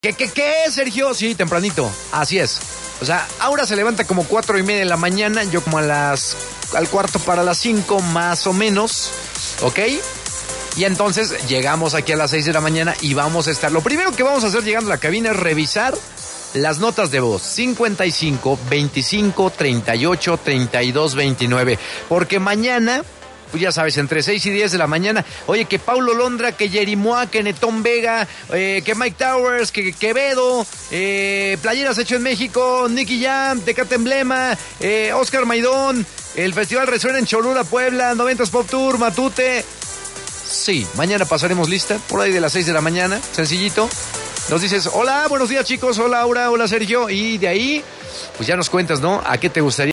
¿Qué, Sergio? Sí, tempranito, así es. O sea, Aura se levanta como 4:30 de la mañana, yo como al cuarto para las 5, más o menos, ¿ok? Y entonces llegamos aquí a las 6 de la mañana y vamos a estar. Lo primero que vamos a hacer llegando a la cabina es revisar las notas de voz. 55 25 38 32 29. Porque mañana, pues ya sabes, entre 6 y 10 de la mañana. Oye, que Paulo Londra, que Jerimoa, que Netón Vega, que Mike Towers, que Quevedo, Playeras Hecho en México, Nicky Jam, Tecate Emblema, Oscar Maidón, el Festival Resuena en Cholula, Puebla, 90s Pop Tour, Matute. Sí, mañana pasaremos lista, por ahí de las 6 de la mañana, sencillito. Nos dices, hola, buenos días chicos, hola Aura, hola Sergio, y de ahí, pues ya nos cuentas, ¿no? ¿A qué te gustaría?